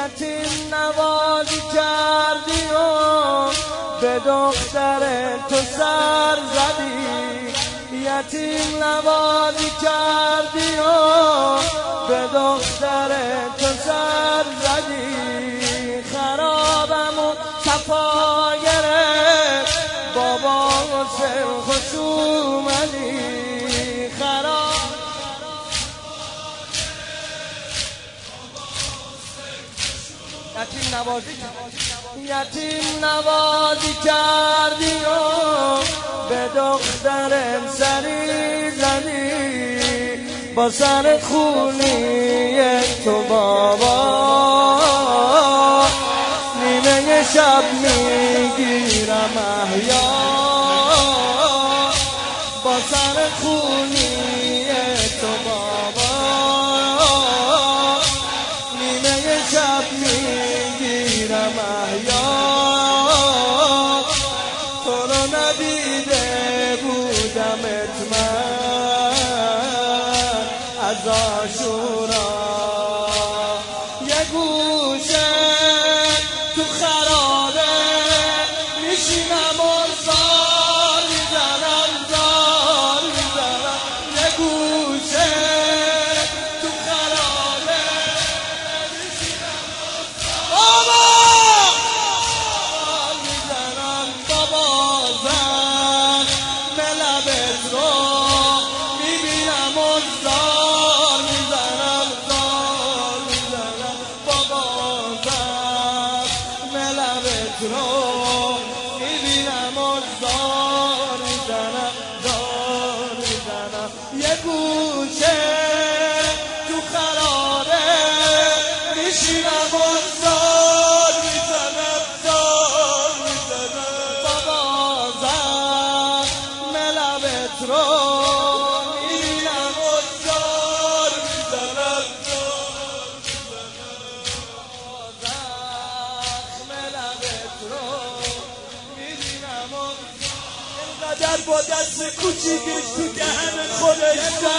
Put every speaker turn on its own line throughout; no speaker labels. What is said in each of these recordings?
یتیم نوازی کردی و به دختر تو سر زدی، یتیم نوازی کردی و به دختر تو سر زدی. خرابمون صفا گرفت بابا حسین خوش اومدی. یتیم نوازی کردی و به دخترم سری زدی، با سر خونی تو بابا نیمه شب میگیرم احیا، با سر خونی تو بابا نیمه شب میگیرم احیا. تو رو ندیده بودمت من از عاشورا، یه گوشه تو خرابه میشینم و زار میزنم، زار میزنم. یه گوشه تو خرابه میشینم بابا زار میزنم، بابا زخم لبت رو میبینم و زار میزنم، زار میزنم. بابا زخم لبت رو میبینم و زار میزنم، زار میزنم. یه گوشه تو خرابه میشینم و زار میزنم، زار میزنم. بابا زخم لبت رو میبینم و زار میزنم، زار میزنم. زخم لبت رو میبینم و اینقدر با دست کوچیکش تو دهن خودش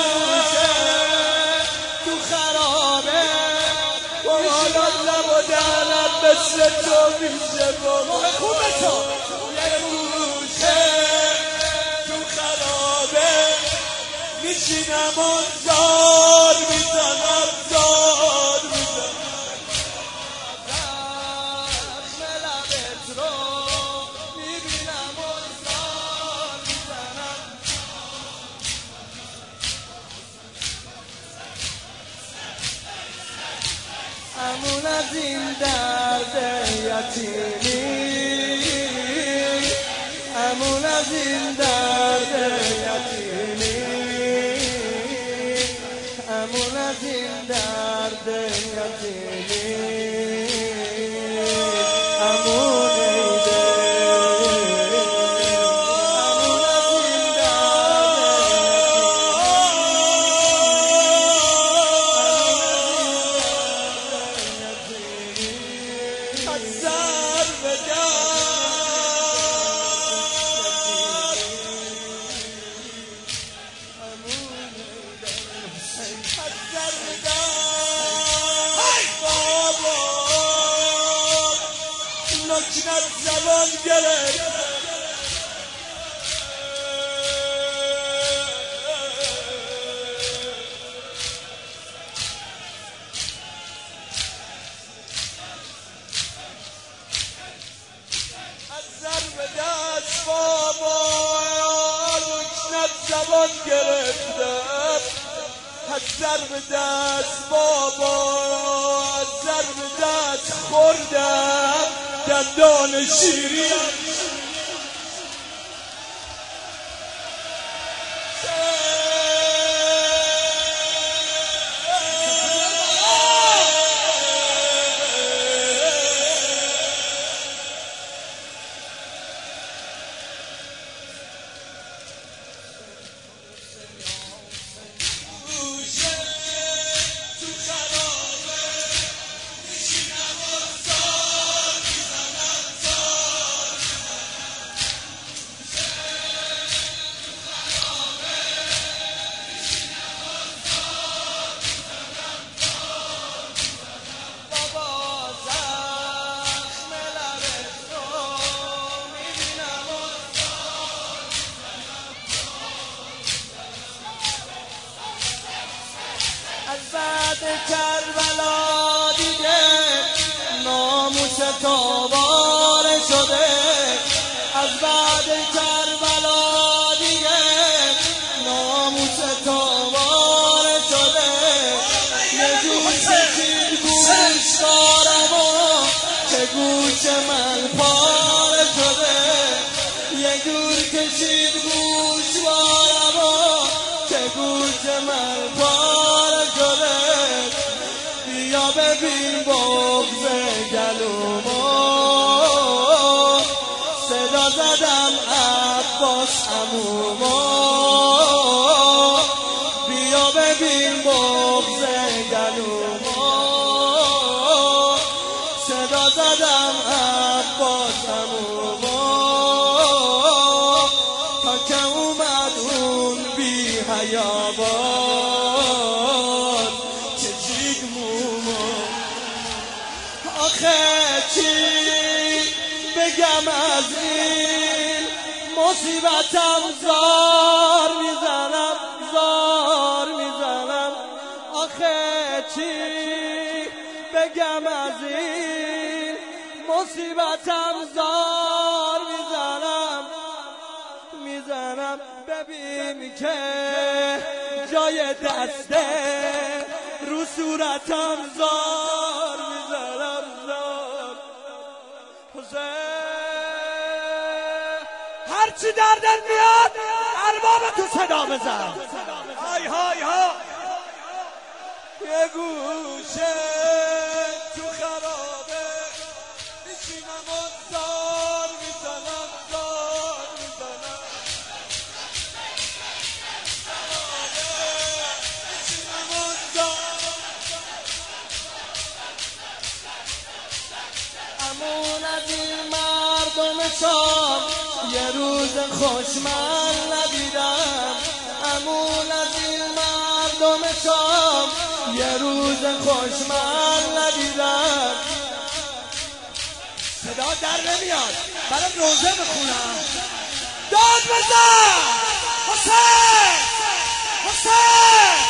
تو خرابه و حالا لب و دهنم مثل تو میشه بابا خوبه تو. یه گوشه تو خرابه میشینم و زار میزنم، زار میزنم. زخم لبت رو میبینم و زار میزنم. امون از این درد یتیمی، امون از این درد یتیمی، امون از این درد یتیمی، امون ایده، امون از این درد سر بدار بابا لکنت زبان گرفت از ضرب دست بابا لکنت زبان گرفتم، از ضرب دست بابا از ضرب دست خوردم دندان شیرین. بعد کربلا دیگه ناموس تاباره شده، از بعد کربلا دیگه ناموس تاباره شده. یه جور کشید گوش دارم و که گوش من پاره شده، یه جور کشید گوش دارم و که گوش من پاره شده. بیا ببین بغض گلومو، صدا زدم عباس عمومو. بیا ببین بغض گلومو، صدا زدم عباس عمومو. تا که اومد اون بی حیابان کشید مومو. آخه چی بگم از این مصیبتم، زار میزنم زار میزنم. آخه چی بگم از این مصیبتم، زار میزنم میزنم. ببین که جای دسته رو صورتم زار میزنم زار. حسین هرچی دردت میاد ارباب تو صدا بزن. های های ها یه گوشه تو خرابه میشینم و زار میزنم زار میزنم. میشینم و زار. امون از این مردم شام یه روز خوش من ندیدم. امون از این مردم شام یه روز خوش من ندیدم. صدا در نمیاد برام روزه بخونم. داد بزن حسین حسین.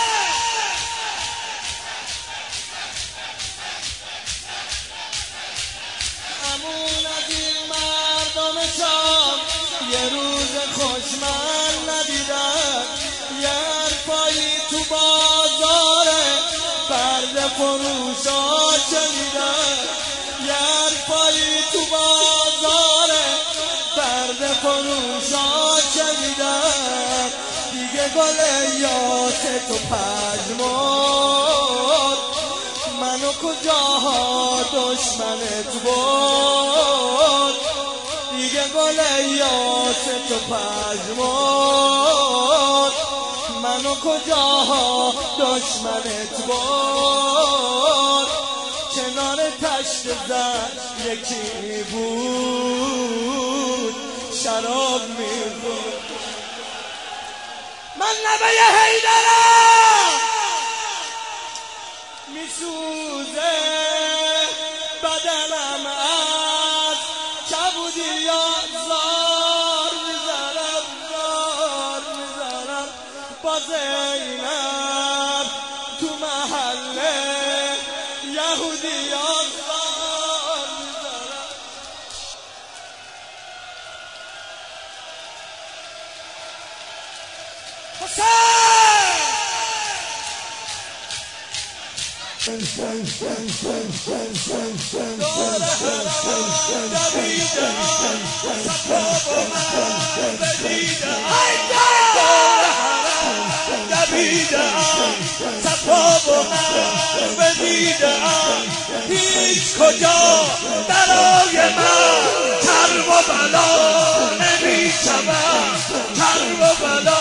امون از این مردم شام یه روز خوش من ندیدم. یه حرفایی تو بازاره فرد فروشا شنیدم. یه حرفایی تو بازاره فرد فروشا شنیدم. دیگه گل یاس تو پژمرد، منو کجاها دشمنت بود. دیگه گل یاس تو پژمرد، منو کجاها دشمنت بود. کنار تشت زن یکی بود شراب میخورد. من نوه حیدرم میسوزه بدنم از کبودی یا زار میزنم زار میزنم. با زینب تو محله یهودی یا زار میزنم. هیچ کجا برای من کرب و بلا نمیشود. کرب و بلا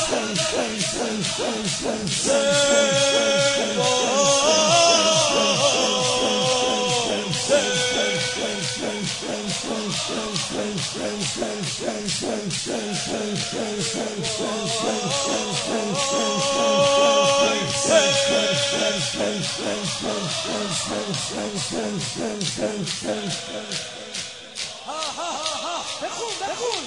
بخون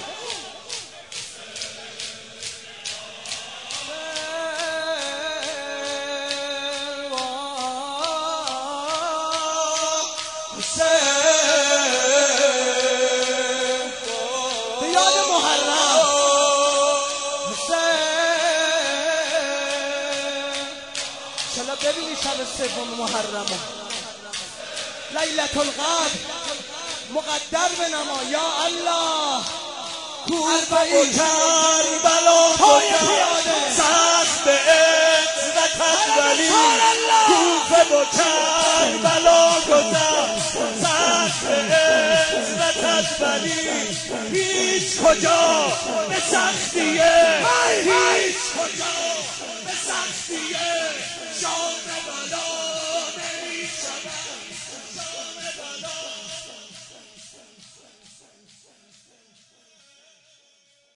شب سوم محرم لیلة القدر مقدر به نما یا الله.
کوفه کربلا سخت به عزت ولی کوفه و کربلا سخت به عزت ولی هیچ کجا به سختیه هیچ کجا